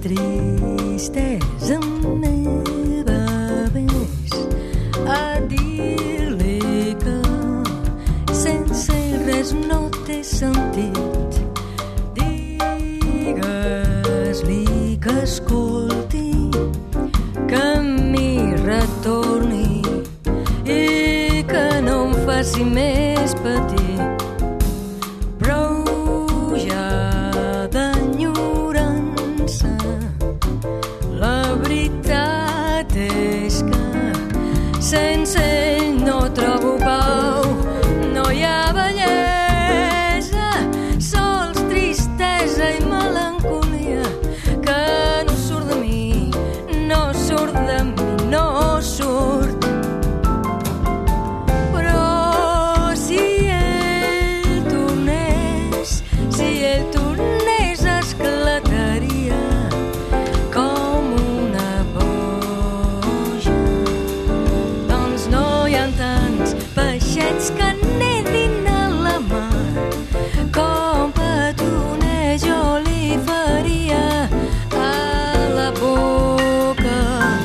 tristesa meva vés a dir-li que sense res no té sentit. Digues-li que escolti, que m'hi retorni i que no em faci més patir. Prou ja d'enyorança, la veritat és que sense ell no trobo pau, no hi ha bellesa, sols tristesa i melancolia, que no surt de mi, no surt de mi, no surt. Però si ell tornés esclataria com una boja. Doncs no hi ha tants peixets que nedin a la mar, com petoner jo li faria a la boca.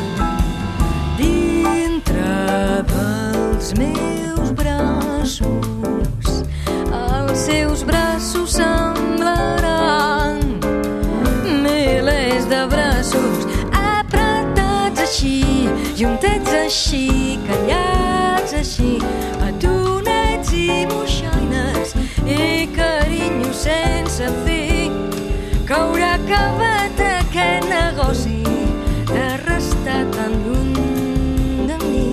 Dintre dels meus braços, els seus braços semblaran milers de braços apretats així, juntets així, callats així, atonets i moixaines i carinyo sense fi, que haurà acabat aquest negoci de restar tan lluny de mi.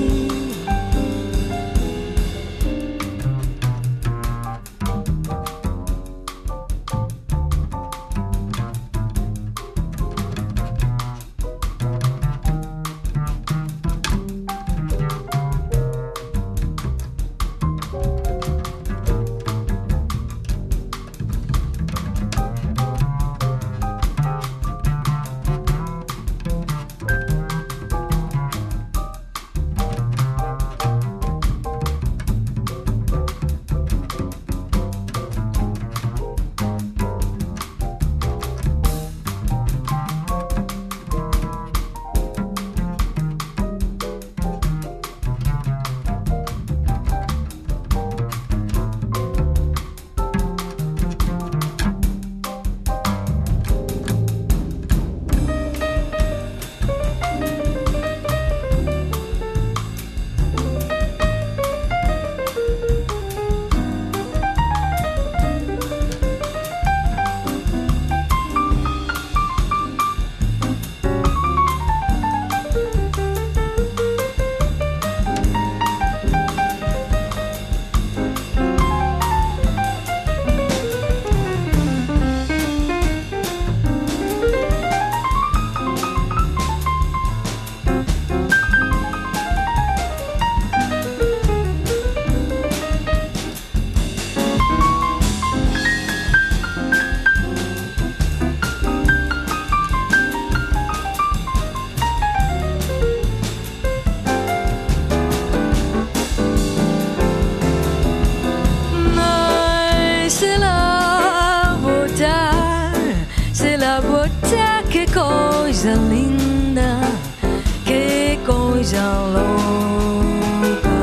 Qué cosa linda, qué cosa loca.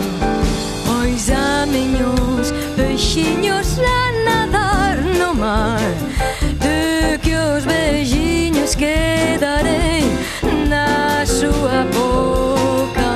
Pois peixinhos a nadar no mar, de que os beijinhos quedarei na súa boca.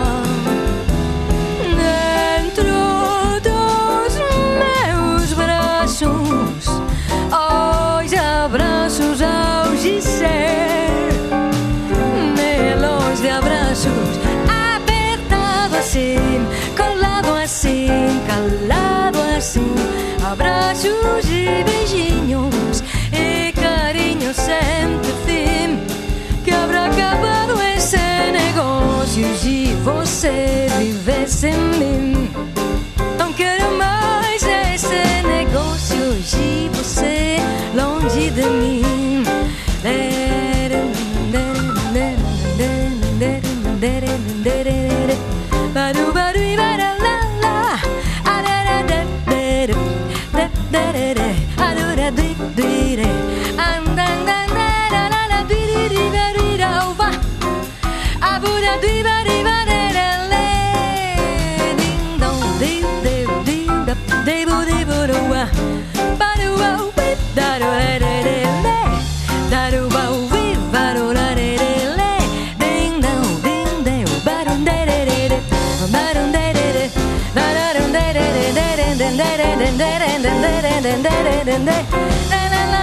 Dentro dos meus braços, os abraços ao gicer, melões de abraços, apertado assim, colado assim, calado assim, abraços e beijinhos e carinho sempre fim, que habrá acabado esse negócio se você viver sem mim. Não quero mais esse negócio se você longe de mim. Baru baru ibara la la, la